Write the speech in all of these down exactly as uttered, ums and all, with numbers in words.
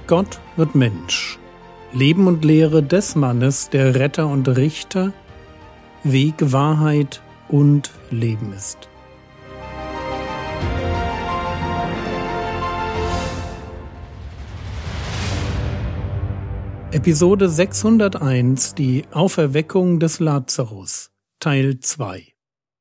Gott wird Mensch. Leben und Lehre des Mannes, der Retter und Richter, Weg, Wahrheit und Leben ist. Episode sechshunderteins, die Auferweckung des Lazarus, Teil zwei.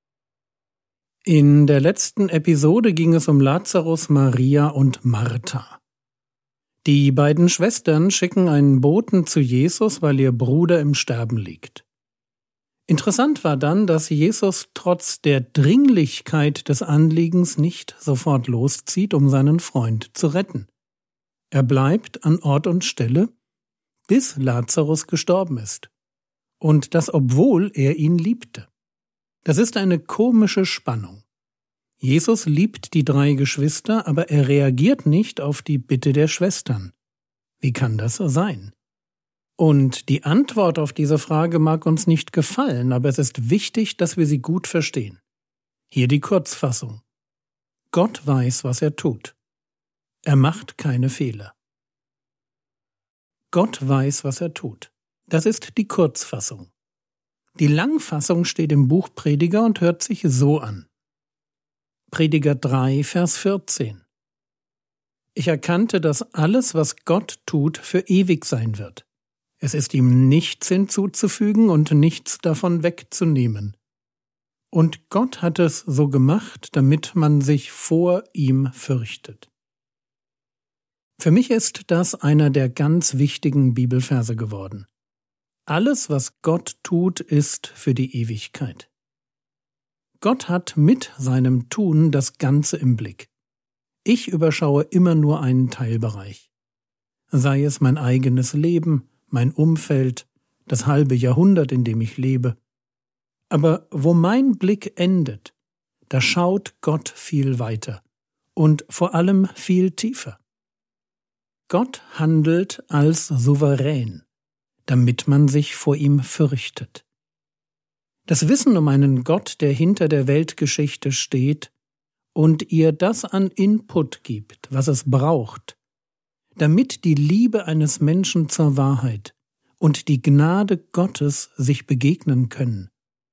In der letzten Episode ging es um Lazarus, Maria und Martha. Die beiden Schwestern schicken einen Boten zu Jesus, weil ihr Bruder im Sterben liegt. Interessant war dann, dass Jesus trotz der Dringlichkeit des Anliegens nicht sofort loszieht, um seinen Freund zu retten. Er bleibt an Ort und Stelle, bis Lazarus gestorben ist. Und das, obwohl er ihn liebte. Das ist eine komische Spannung. Jesus liebt die drei Geschwister, aber er reagiert nicht auf die Bitte der Schwestern. Wie kann das sein? Und die Antwort auf diese Frage mag uns nicht gefallen, aber es ist wichtig, dass wir sie gut verstehen. Hier die Kurzfassung. Gott weiß, was er tut. Er macht keine Fehler. Gott weiß, was er tut. Das ist die Kurzfassung. Die Langfassung steht im Buch Prediger und hört sich so an. Prediger drei, Vers vierzehn. Ich erkannte, dass alles, was Gott tut, für ewig sein wird. Es ist ihm nichts hinzuzufügen und nichts davon wegzunehmen. Und Gott hat es so gemacht, damit man sich vor ihm fürchtet. Für mich ist das einer der ganz wichtigen Bibelverse geworden. Alles, was Gott tut, ist für die Ewigkeit. Gott hat mit seinem Tun das Ganze im Blick. Ich überschaue immer nur einen Teilbereich. Sei es mein eigenes Leben, mein Umfeld, das halbe Jahrhundert, in dem ich lebe. Aber wo mein Blick endet, da schaut Gott viel weiter und vor allem viel tiefer. Gott handelt als souverän, damit man sich vor ihm fürchtet. Das Wissen um einen Gott, der hinter der Weltgeschichte steht und ihr das an Input gibt, was es braucht, damit die Liebe eines Menschen zur Wahrheit und die Gnade Gottes sich begegnen können.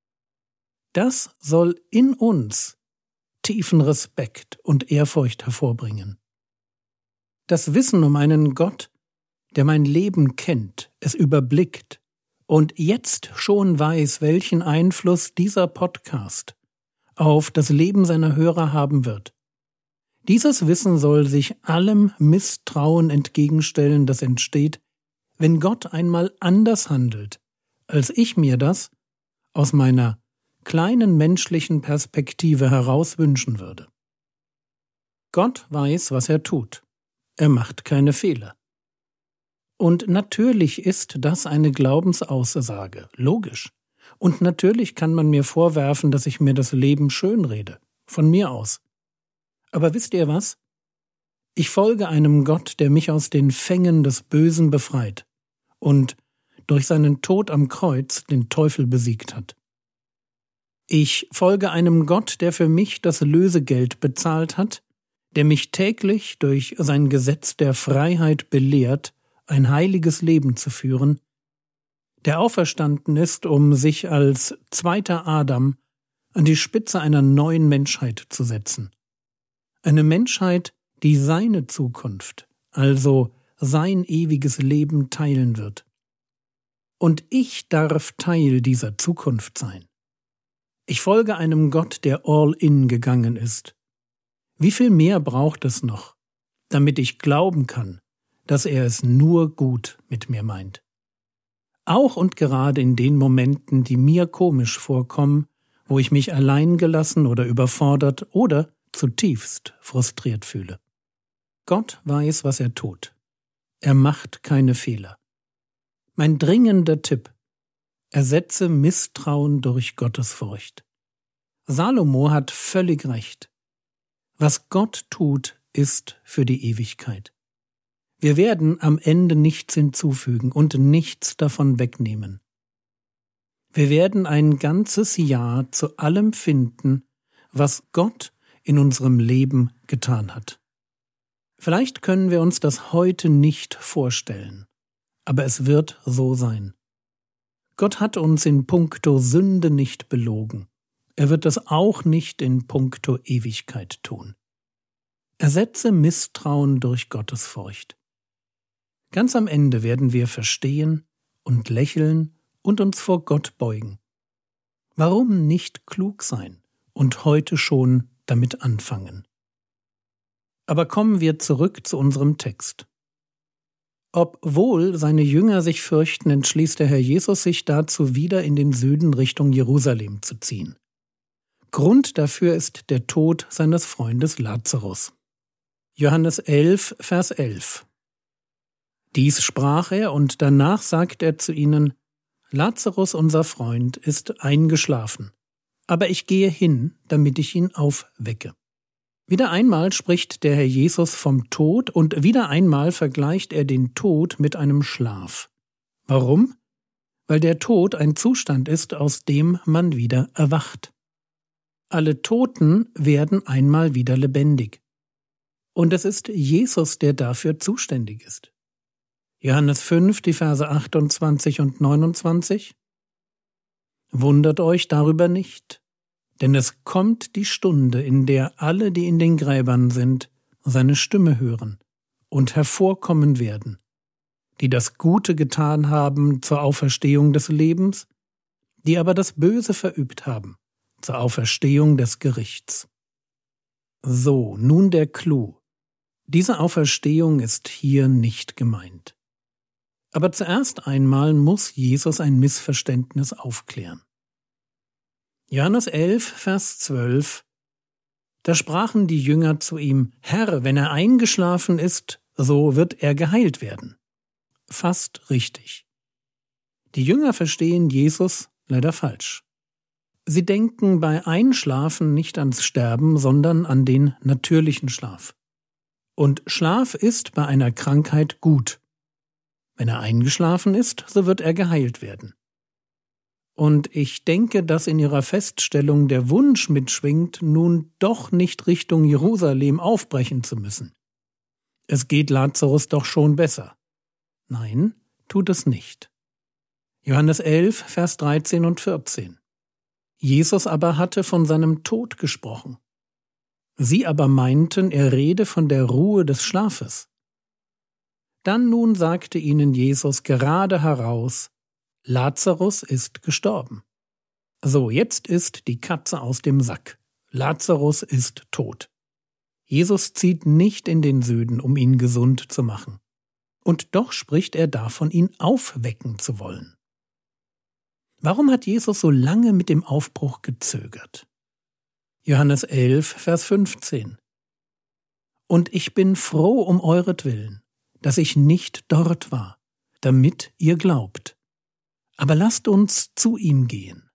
Das soll in uns tiefen Respekt und Ehrfurcht hervorbringen. Das Wissen um einen Gott, der mein Leben kennt, es überblickt und jetzt schon weiß, welchen Einfluss dieser Podcast auf das Leben seiner Hörer haben wird. Dieses Wissen soll sich allem Misstrauen entgegenstellen, das entsteht, wenn Gott einmal anders handelt, als ich mir das aus meiner kleinen menschlichen Perspektive heraus wünschen würde. Gott weiß, was er tut. Er macht keine Fehler. Und natürlich ist das eine Glaubensaussage, logisch. Und natürlich kann man mir vorwerfen, dass ich mir das Leben schönrede, von mir aus. Aber wisst ihr was? Ich folge einem Gott, der mich aus den Fängen des Bösen befreit und durch seinen Tod am Kreuz den Teufel besiegt hat. Ich folge einem Gott, der für mich das Lösegeld bezahlt hat, der mich täglich durch sein Gesetz der Freiheit belehrt, ein heiliges Leben zu führen, der auferstanden ist, um sich als zweiter Adam an die Spitze einer neuen Menschheit zu setzen. Eine Menschheit, die seine Zukunft, also sein ewiges Leben teilen wird. Und ich darf Teil dieser Zukunft sein. Ich folge einem Gott, der all in gegangen ist. Wie viel mehr braucht es noch, damit ich glauben kann, dass er es nur gut mit mir meint? Auch und gerade in den Momenten, die mir komisch vorkommen, wo ich mich alleingelassen oder überfordert oder zutiefst frustriert fühle. Gott weiß, was er tut. Er macht keine Fehler. Mein dringender Tipp: Ersetze Misstrauen durch Gottesfurcht. Salomo hat völlig recht. Was Gott tut, ist für die Ewigkeit. Wir werden am Ende nichts hinzufügen und nichts davon wegnehmen. Wir werden ein ganzes Jahr zu allem finden, was Gott in unserem Leben getan hat. Vielleicht können wir uns das heute nicht vorstellen, aber es wird so sein. Gott hat uns in puncto Sünde nicht belogen. Er wird das auch nicht in puncto Ewigkeit tun. Ersetze Misstrauen durch Gottesfurcht. Ganz am Ende werden wir verstehen und lächeln und uns vor Gott beugen. Warum nicht klug sein und heute schon damit anfangen? Aber kommen wir zurück zu unserem Text. Obwohl seine Jünger sich fürchten, entschließt der Herr Jesus sich dazu, wieder in den Süden Richtung Jerusalem zu ziehen. Grund dafür ist der Tod seines Freundes Lazarus. Johannes elf, Vers elf. Dies sprach er, und danach sagt er zu ihnen: Lazarus, unser Freund, ist eingeschlafen, aber ich gehe hin, damit ich ihn aufwecke. Wieder einmal spricht der Herr Jesus vom Tod und wieder einmal vergleicht er den Tod mit einem Schlaf. Warum? Weil der Tod ein Zustand ist, aus dem man wieder erwacht. Alle Toten werden einmal wieder lebendig. Und es ist Jesus, der dafür zuständig ist. Johannes fünf, die Verse achtundzwanzig und neunundzwanzig. Wundert euch darüber nicht, denn es kommt die Stunde, in der alle, die in den Gräbern sind, seine Stimme hören und hervorkommen werden, die das Gute getan haben zur Auferstehung des Lebens, die aber das Böse verübt haben zur Auferstehung des Gerichts. So, nun der Clou. Diese Auferstehung ist hier nicht gemeint. Aber zuerst einmal muss Jesus ein Missverständnis aufklären. Johannes elf, Vers zwölf. Da sprachen die Jünger zu ihm: Herr, wenn er eingeschlafen ist, so wird er geheilt werden. Fast richtig. Die Jünger verstehen Jesus leider falsch. Sie denken bei Einschlafen nicht ans Sterben, sondern an den natürlichen Schlaf. Und Schlaf ist bei einer Krankheit gut. Wenn er eingeschlafen ist, so wird er geheilt werden. Und ich denke, dass in ihrer Feststellung der Wunsch mitschwingt, nun doch nicht Richtung Jerusalem aufbrechen zu müssen. Es geht Lazarus doch schon besser. Nein, tut es nicht. Johannes elf, Vers dreizehn und vierzehn. Jesus aber hatte von seinem Tod gesprochen. Sie aber meinten, er rede von der Ruhe des Schlafes. Dann nun sagte ihnen Jesus gerade heraus: Lazarus ist gestorben. So, jetzt ist die Katze aus dem Sack. Lazarus ist tot. Jesus zieht nicht in den Süden, um ihn gesund zu machen. Und doch spricht er davon, ihn aufwecken zu wollen. Warum hat Jesus so lange mit dem Aufbruch gezögert? Johannes elf, Vers fünfzehn. Und ich bin froh um euretwillen, dass ich nicht dort war, damit ihr glaubt. Aber lasst uns zu ihm gehen.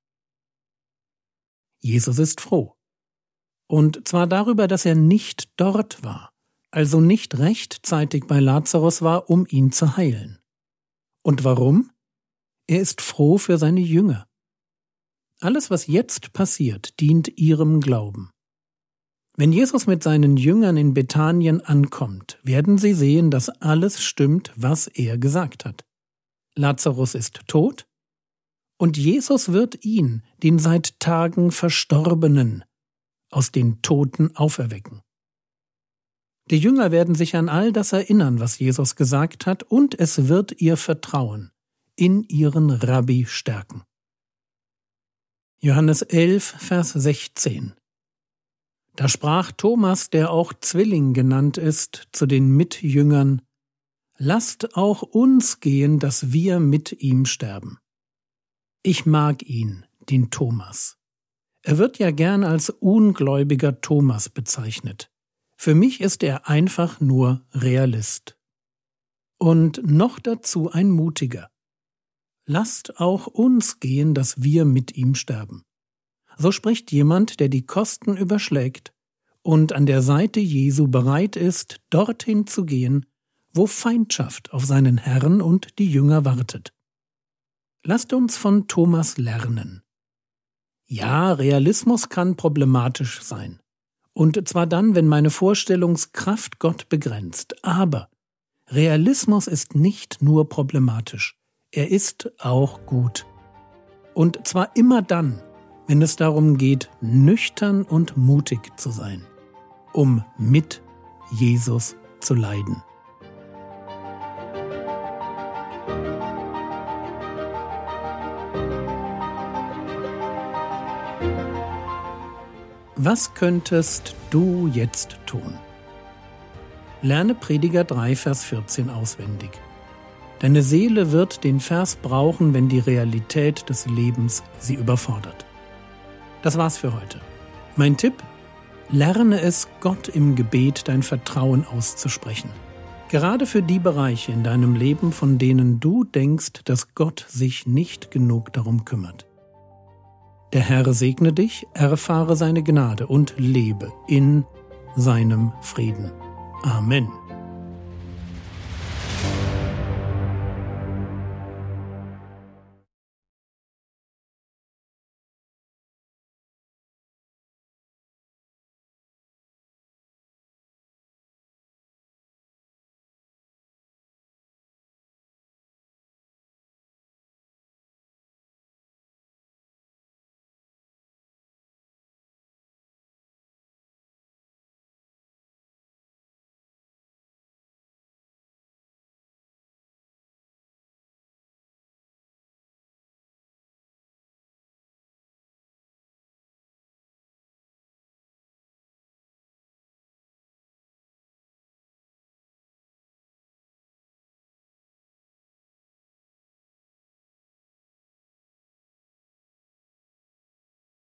Jesus ist froh. Und zwar darüber, dass er nicht dort war, also nicht rechtzeitig bei Lazarus war, um ihn zu heilen. Und warum? Er ist froh für seine Jünger. Alles, was jetzt passiert, dient ihrem Glauben. Wenn Jesus mit seinen Jüngern in Bethanien ankommt, werden sie sehen, dass alles stimmt, was er gesagt hat. Lazarus ist tot und Jesus wird ihn, den seit Tagen Verstorbenen, aus den Toten auferwecken. Die Jünger werden sich an all das erinnern, was Jesus gesagt hat, und es wird ihr Vertrauen in ihren Rabbi stärken. Johannes elf, Vers sechzehn. Da sprach Thomas, der auch Zwilling genannt ist, zu den Mitjüngern: Lasst auch uns gehen, dass wir mit ihm sterben. Ich mag ihn, den Thomas. Er wird ja gern als ungläubiger Thomas bezeichnet. Für mich ist er einfach nur Realist. Und noch dazu ein Mutiger. Lasst auch uns gehen, dass wir mit ihm sterben. So spricht jemand, der die Kosten überschlägt und an der Seite Jesu bereit ist, dorthin zu gehen, wo Feindschaft auf seinen Herrn und die Jünger wartet. Lasst uns von Thomas lernen. Ja, Realismus kann problematisch sein. Und zwar dann, wenn meine Vorstellungskraft Gott begrenzt. Aber Realismus ist nicht nur problematisch, er ist auch gut. Und zwar immer dann, wenn es darum geht, nüchtern und mutig zu sein, um mit Jesus zu leiden. Was könntest du jetzt tun? Lerne Prediger drei, Vers vierzehn auswendig. Deine Seele wird den Vers brauchen, wenn die Realität des Lebens sie überfordert. Das war's für heute. Mein Tipp: Lerne es, Gott im Gebet dein Vertrauen auszusprechen. Gerade für die Bereiche in deinem Leben, von denen du denkst, dass Gott sich nicht genug darum kümmert. Der Herr segne dich, erfahre seine Gnade und lebe in seinem Frieden. Amen.